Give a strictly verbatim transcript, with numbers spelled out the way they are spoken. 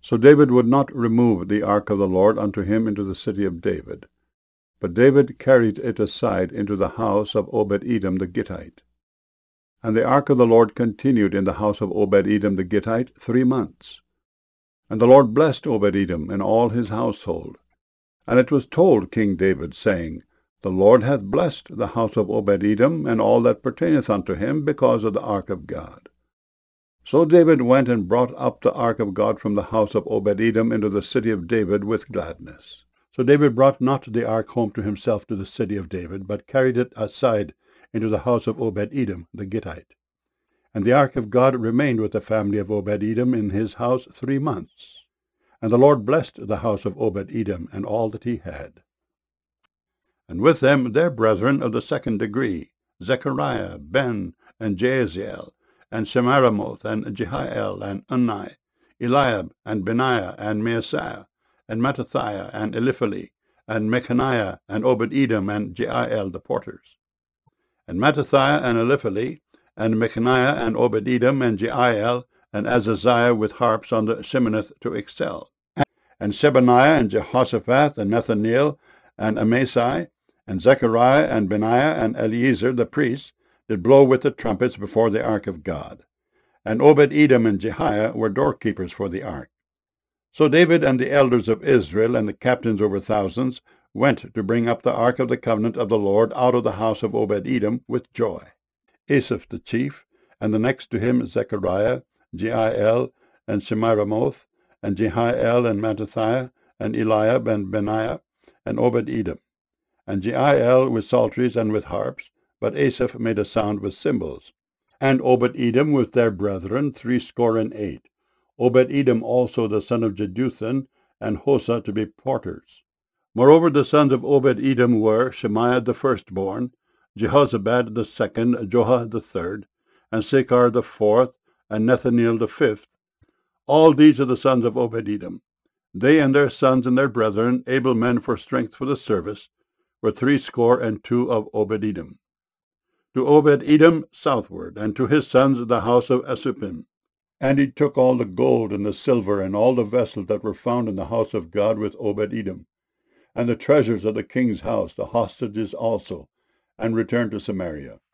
So David would not remove the ark of the Lord unto him into the city of David, but David carried it aside into the house of Obed-Edom the Gittite. And the ark of the Lord continued in the house of Obed-Edom the Gittite three months. And the Lord blessed Obed-Edom and all his household. And it was told King David, saying, The Lord hath blessed the house of Obed-Edom and all that pertaineth unto him, because of the ark of God. So David went and brought up the ark of God from the house of Obed-Edom into the city of David with gladness. So David brought not the ark home to himself to the city of David, but carried it aside into the house of Obed-Edom the Gittite. And the ark of God remained with the family of Obed-Edom in his house three months. And the Lord blessed the house of Obed-Edom and all that he had. And with them their brethren of the second degree, Zechariah, Ben, and Jaasiel, and Shemiramoth, and Jehiel, and Unni, Eliab, and Benaiah, and Maaseiah, and Mattithiah, and Eliphali, and Mechaniah, and Obed-Edom, and Jeiel the porters. And Mattithiah, and Eliphali, and Mechaniah, and Obed-Edom, and Jeiel, and Azaziah with harps on the Sheminith to excel. And Shebaniah, and Jehoshaphat, and Nethaneel, and Amasai, and Zechariah, and Benaiah, and Eliezer the priests, did blow with the trumpets before the ark of God. And Obed-Edom and Jehiah were doorkeepers for the ark. So David and the elders of Israel and the captains over thousands went to bring up the ark of the covenant of the Lord out of the house of Obed-Edom with joy. Asaph the chief, and the next to him Zechariah, Jeiel, and Shemiramoth, and Jehiel, and Mattithiah, and Eliab, and Benaiah, and Obed-Edom, and Jeiel with psalteries and with harps, but Asaph made a sound with cymbals. And Obed-Edom with their brethren threescore and eight, Obed-Edom also the son of Jeduthun, and Hosah to be porters. Moreover the sons of Obed-Edom were Shemaiah the firstborn, Jehozabad the second, Joah the third, and Sakar the fourth, and Nethaneel the fifth. All these are the sons of Obed-Edom. They and their sons and their brethren, able men for strength for the service, were threescore and two of Obed-Edom. To Obed-Edom southward, and to his sons the house of Asupim. And he took all the gold and the silver and all the vessels that were found in the house of God with Obed-Edom, and the treasures of the king's house, the hostages also, and returned to Samaria.